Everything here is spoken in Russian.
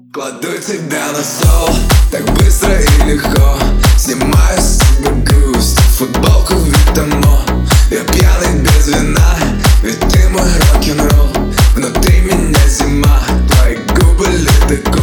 Кладу тебя на стол, так быстро и легко. Снимаю с себя грусть, футболку Витамо. Я пьяный без вина, ведь ты мой рок-н-ролл. Внутри меня зима, твои губы ледокол.